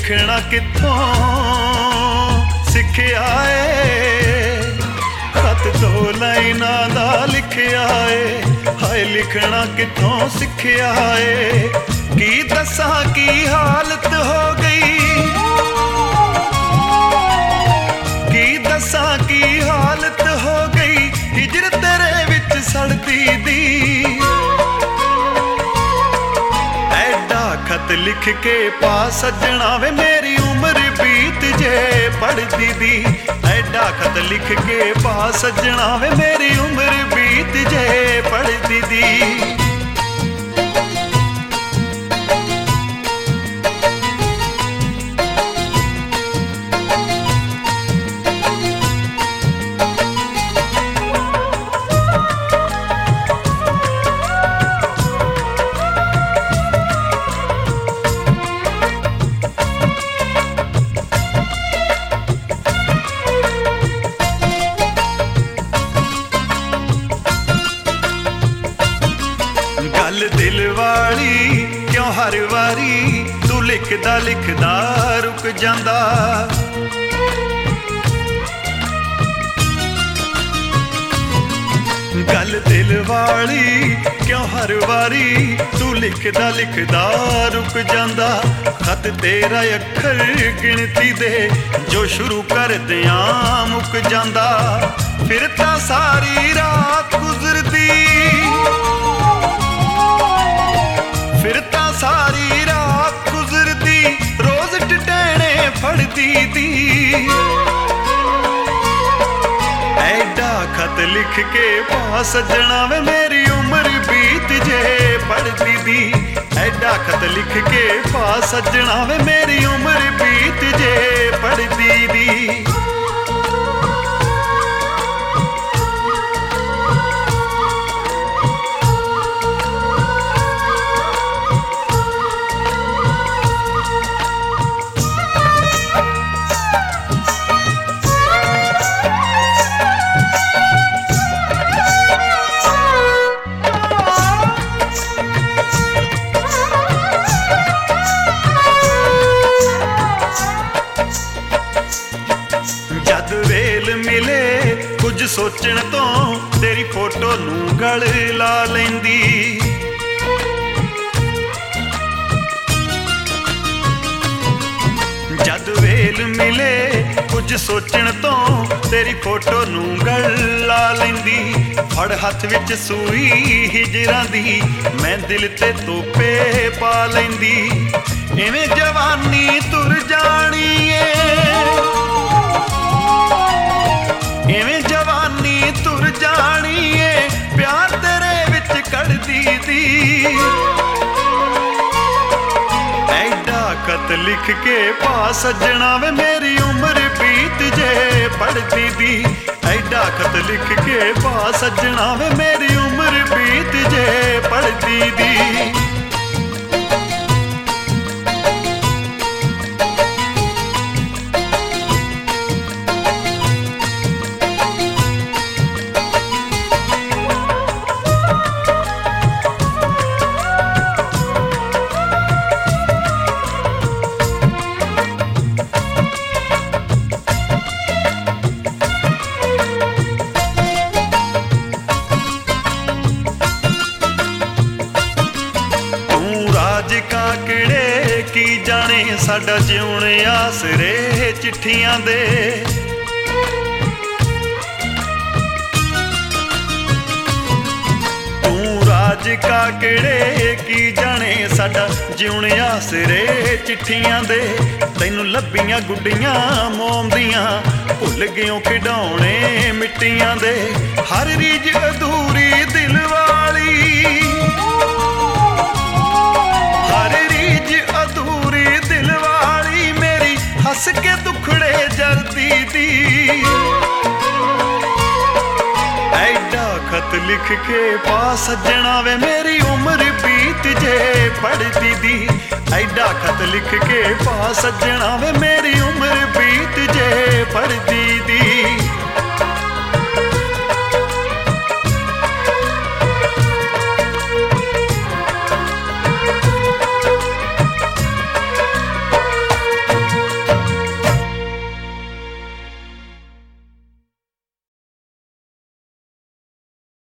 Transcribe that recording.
लिखना कित्थों सिखिया है, खत दो लाइना दा लिखिया है। हाय लिखना कित्थों सिखिया है, की दसा की हालत हो गई, की दसा की हालत हो गई, हिजर तेरे विच सड़दी दी। ऐडा खत लिख के पा सजना वे मेरी उम्र बीत जे पढ़दी दी। ऐडा खत लिख के पा सजना वे मेरी उम्र बीत जे पढ़दी दी। गल दिल वाली क्यों हर वारी तू लिखदा लिखदा रुक जांदा। गल दिल वाली क्यों हर वारी तू लिखदा लिखदा रुक जांदा। खत तेरा अखर गिनती दे जो शुरू कर दियां मुक जांदा। फिर तां सारी रात गुजरदी, फिर तां सारी रात गुजरदी, रोज टटैने फड़दी दी। ऐडा खत लिख के पा सजना वे मेरी उम्र बीत जे पढ़दी दी। ऐडा खत लिख के पा सजना वे मेरी उम्र बीत जे पढ़दी दी। जद वेल मिले कुछ सोचण तो तेरी फोटो नूं गल ला लैंदी। जद वेल मिले कुछ सोचण तो तेरी फोटो नूं गल ला लैंदी। फड़ हथ विच सूई हिजरां दी मैं दिल ते तोपे पा लैंदी। इवें जवानी तुर जानी है, इवें जवानी तुर जानी है, प्यार तेरे विच कढ़दी दी। ऐडा खत लिख के पा सजना वे मेरी उम्र बीत जे पढ़दी दी। ऐडा खत लिख के पा सजना वे मेरी उम्र बीत जे पढ़दी दी। काकड़े की जाने साडा जिउणे आसरे चिट्ठियां दे। तू राज काकड़े की जाने साडा जिउणे आसरे चिट्ठियां दे। तैनू लब्बियां गुड्डियां मोम दियां भुल गयो खिडौणे मिट्टियां दे। हर रीज अधूरी दिल वाली, हर रीज अधूरी दिल वाली मेरी हंस के दुखड़े जरदी दी। ऐडा खत लिख के पा सजना वे मेरी उम्र बीत जे पढ़दी दी। ऐडा खत लिख के पा सजना वे मेरी उम्र बीत जे पढ़दी